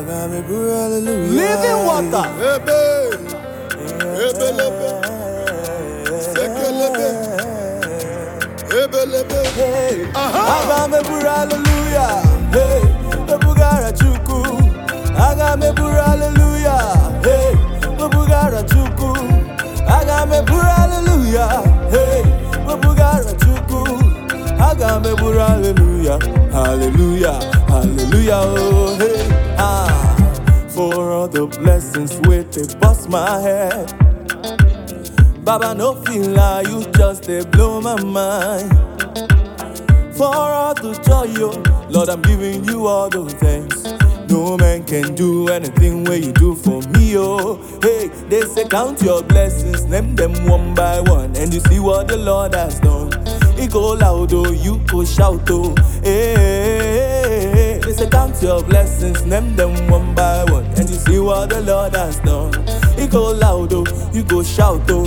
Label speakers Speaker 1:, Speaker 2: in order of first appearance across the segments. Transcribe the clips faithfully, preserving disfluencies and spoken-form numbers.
Speaker 1: Living water.
Speaker 2: Ebe, ebelebe, sekelebe, ebelebe.
Speaker 1: Aga me pura hallelujah. Hey, Bugara chuku. Aga me pura hallelujah. Hey, Bugara chuku. Aga me pura hallelujah. Hey, Bugara chuku. Aga me pura hallelujah. Hallelujah, hallelujah. Oh, hey, ah. For all the blessings where they bust my head. Baba, no feel like you just they blow my mind. For all the joy, yo, Lord, I'm giving you all those thanks. No man can do anything where you do for me, oh. Hey, they say count your blessings, name them one by one, and you see what the Lord has done. He go loud, oh, you go shout, oh. Hey, hey, hey, hey. They say count your blessings, name them one by one, and you see what the Lord has done. He go loud, oh, you go shout, oh.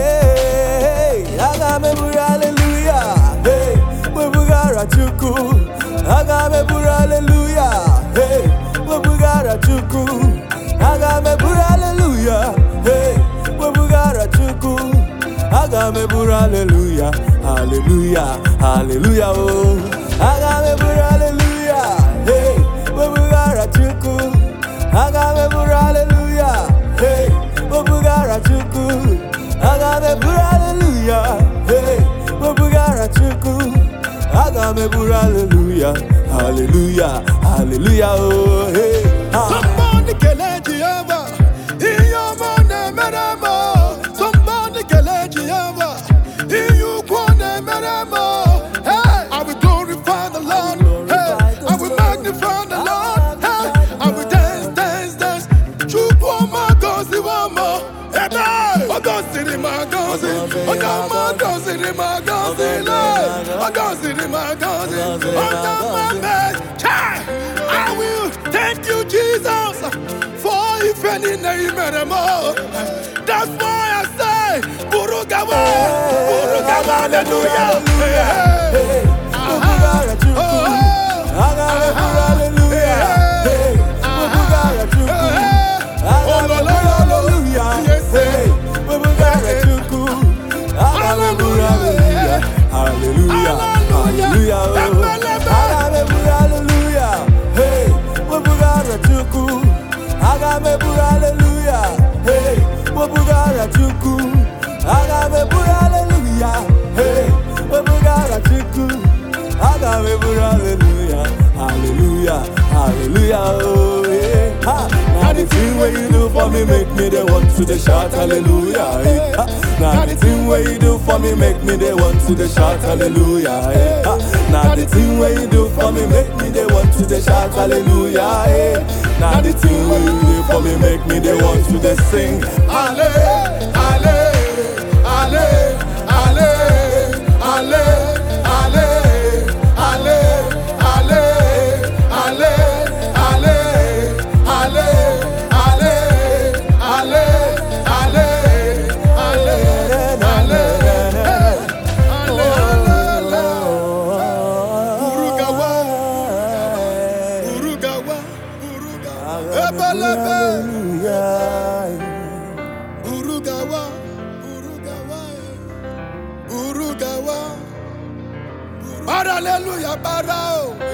Speaker 1: Hey, hey, I got me hallelujah. Hey, Bugara chuku. I got me hallelujah. Hey, Bugara chuku. I got me hallelujah. Hey, Bugara chuku. I got me hallelujah. Hallelujah, hallelujah. Oh, I got me hallelujah. Hey, Bugara chuku. I got me hallelujah. Hey, Bugara chuku. I got me hallelujah. Hey, Bugara chuku. I got me hallelujah. Hallelujah, hallelujah. Oh, hey, ah.
Speaker 2: Somebody can let you ever. In your money, meremo. Somebody can let you ever. In you corner, meremo. Hey, I will glorify the Lord. Hey, I will magnify the Lord. Hey, I will dance, dance, dance. Chup one more, cause the one more. Hey, I go see the man, go see. I got my go see the man, go see. I go see the man, go see. I got my bed. I will thank you, Jesus, for if any name anymore. That's why I say, Burugawa, Burugawa, hallelujah.
Speaker 1: Hey, Bugara chuku. I got me hallelujah. Hey, Bugara chuku. I got me hallelujah. Hey, Bugara chuku. I got me hallelujah. Hallelujah, hallelujah. I got me hallelujah. Hey, Bugara chuku. I got me hallelujah. Hey, Bugara chuku. I got me hallelujah. Hey, Bugara chuku. I got me hallelujah. Hallelujah, hallelujah. Oh, yeah. Ha. Now the thing where you do for me make me the one to the shout hallelujah. Hey. Ha. Now the thing where you do for me make me the one to the shout hallelujah. Hey. Ha. Now the thing where you do for me make me the one to the shout hallelujah. Hey. Now the thing where you do for me make me the one to the sing.
Speaker 2: Ale, ale, ale, ale, ale, ale, ale, ale, ale, ale, ale, ale, ale, ale, ale, ale, ale, Burugawa, Burugawa, Burugawa, ebelebe. Burugawa, Burugawa, Burugawa, Burugawa. Hallelujah, Barao.